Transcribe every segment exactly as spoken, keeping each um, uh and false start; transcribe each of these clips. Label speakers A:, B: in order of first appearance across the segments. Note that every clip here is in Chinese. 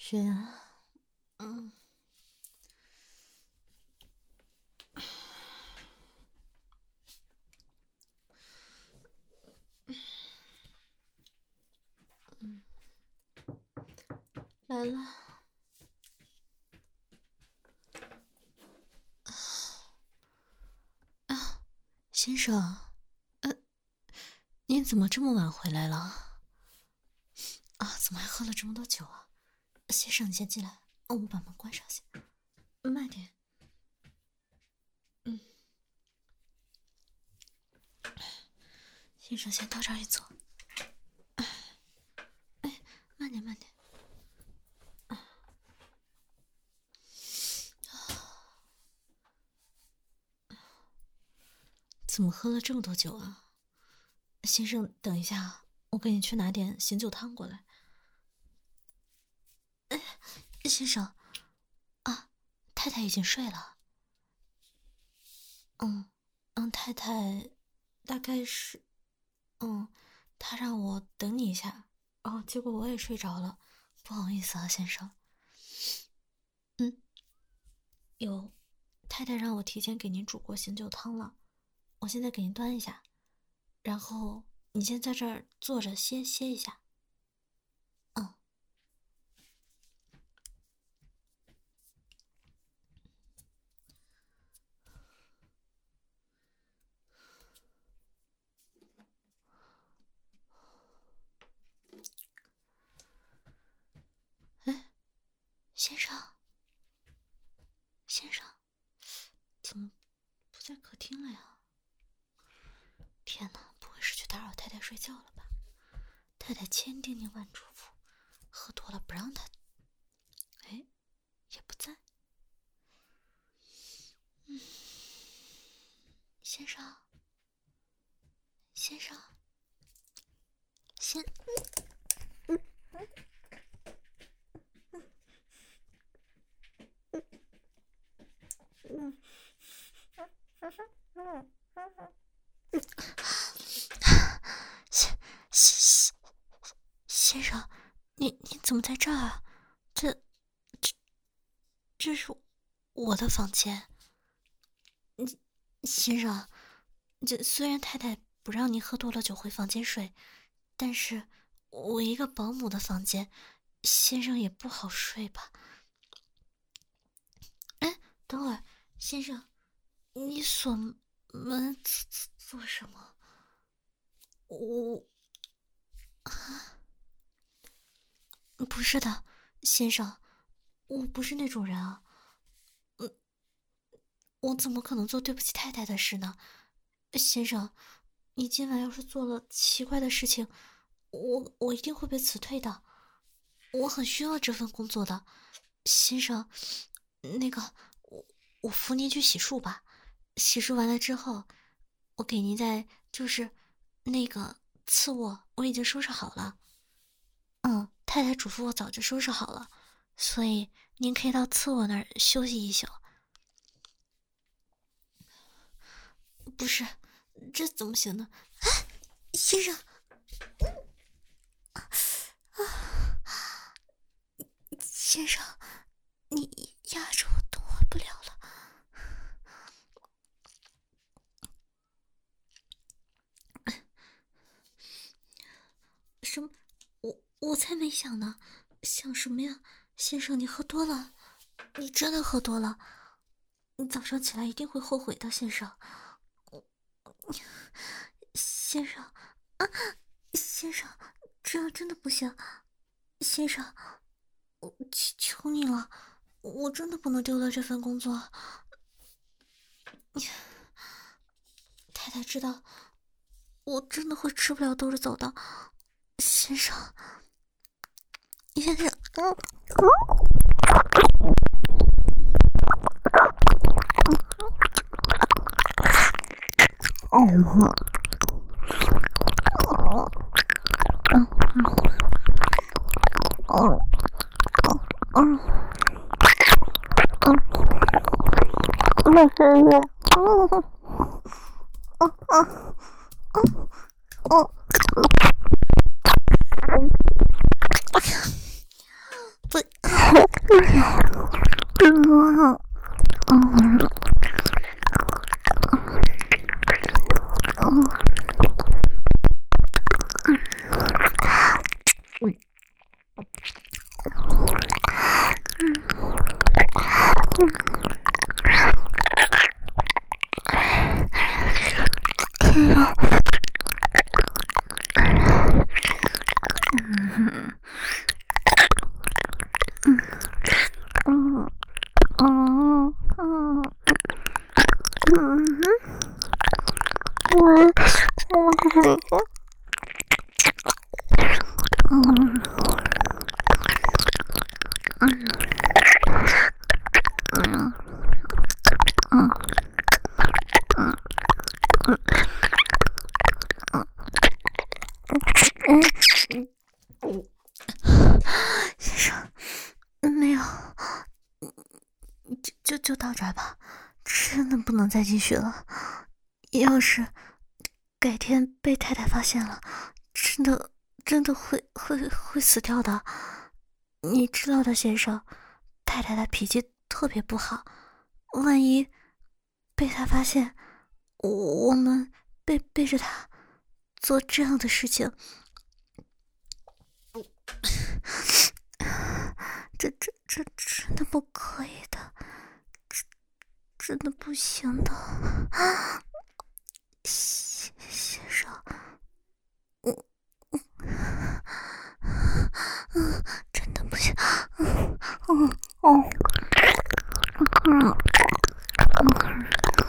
A: 是啊，嗯，来了。啊，先生，呃，你怎么这么晚回来了？啊，怎么还喝了这么多酒啊？先生，你先进来，我们把门关上先，慢点。嗯，先生，先到这儿一坐。哎，慢点，慢点。怎么喝了这么多酒啊？先生，等一下，我给你去拿点醒酒汤过来。哎，先生，啊，太太已经睡了。嗯，嗯，太太，大概是，嗯，她让我等你一下，哦，结果我也睡着了，不好意思啊，先生。嗯，有，太太让我提前给您煮过醒酒汤了，我现在给您端一下，然后你先在这儿坐着歇歇一下。嗯。哎，先生，先生，怎么不在客厅了呀？天哪，不会是去打扰太太睡觉了吧？太太千叮咛万嘱咐，喝多了不让他。哎，也不在。嗯，先生，先生，先，嗯嗯嗯嗯嗯先先先生，你你怎么在这儿啊？这这这是我的房间。你先生，这虽然太太不让您喝多了酒回房间睡，但是我一个保姆的房间，先生也不好睡吧？哎，等会儿，先生，你锁门做什么？我不是的，先生，我不是那种人啊。嗯，我怎么可能做对不起太太的事呢？先生，你今晚要是做了奇怪的事情，我我一定会被辞退的。我很需要这份工作的，先生。那个，我我扶您去洗漱吧。洗漱完了之后，我给您在就是那个次卧，我已经收拾好了。嗯，太太嘱咐我早就收拾好了，所以您可以到次卧那儿休息一宿。不是，这怎么行呢？啊，先生，先生，你压着我动弹不了了。什么？我我才没想呢，想什么呀？先生，你喝多了，你真的喝多了，你早上起来一定会后悔的，先生。先生，啊，先生，这样真的不行，先生，我求求你了，我真的不能丢了这份工作。太太知道，我真的会吃不了兜着走的，先生，先生，嗯嗯嗯嗯嗯嗯，那是嗯嗯嗯嗯嗯，不。 先生，没有，就就就到这儿吧，真的不能再继续了。要是改天被太太发现了，真的真的会会会死掉的。你知道的，先生，太太的脾气特别不好，万一被她发现，我们背背着她做这样的事情，这这这真的不可以的，这真的不行的。先先生，我我嗯，真的不行，嗯嗯哦，嗯嗯。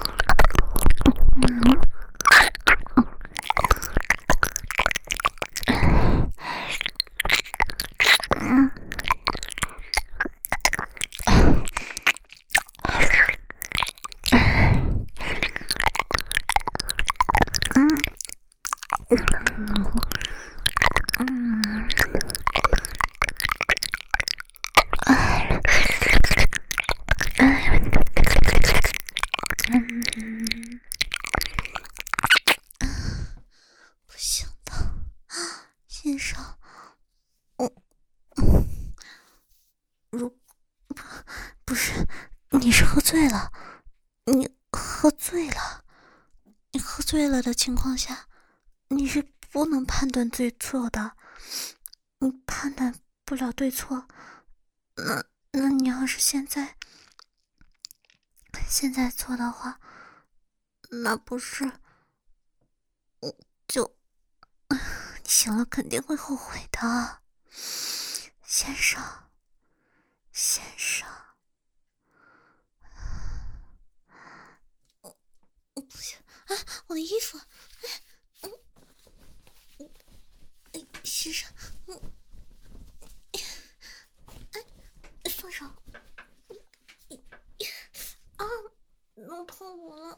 A: 不行的，先生，我如不不是，你是喝醉了，你喝醉了，你喝醉了的情况下，你是不能判断对错的，你判断不了对错，那那你要是现在现在做的话，那不是我就你醒了肯定会后悔的，先生，先生，我我不行啊，我的衣服，哎，嗯，哎，先生，嗯，哎，放手，啊，弄痛我了。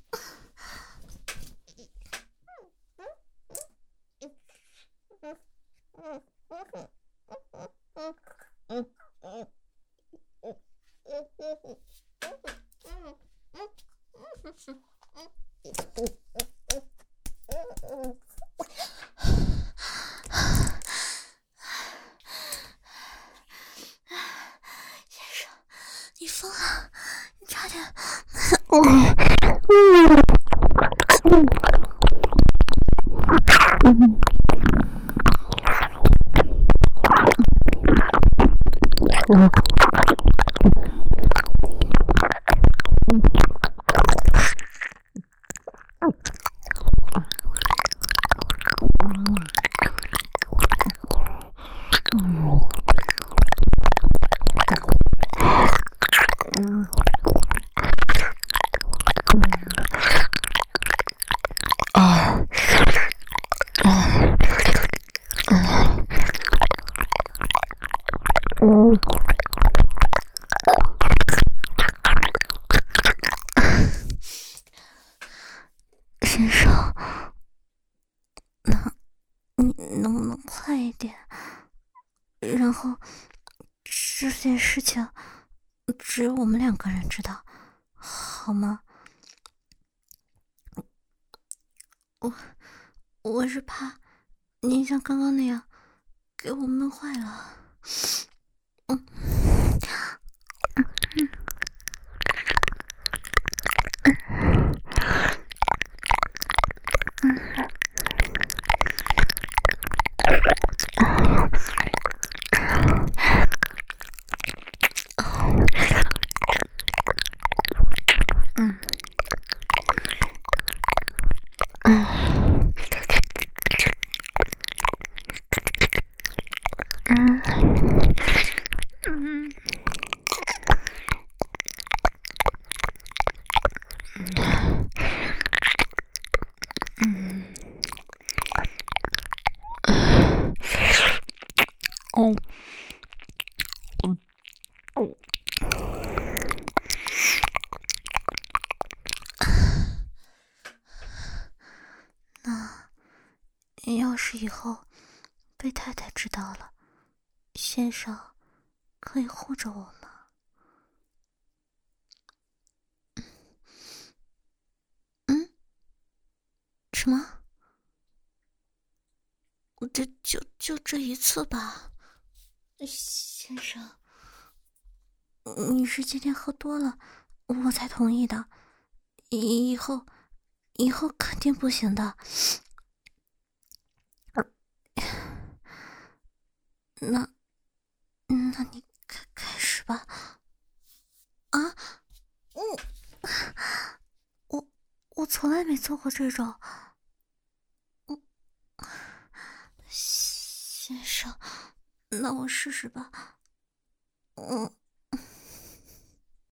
A: 先生，你疯了！你差点，我，嗯。先生，那你能不能快一点？然后这件事情只有我们两个人知道，好吗？我我是怕你像刚刚那样给我闷坏了。嗯。 那要是以后被太太知道了，先生可以护着我吗？嗯？什么？这就就这一次吧，先生。你是今天喝多了，我才同意的。以以后，以后肯定不行的。那，那你开开始吧。啊，嗯，我我从来没做过这种。嗯，先生，那我试试吧。嗯。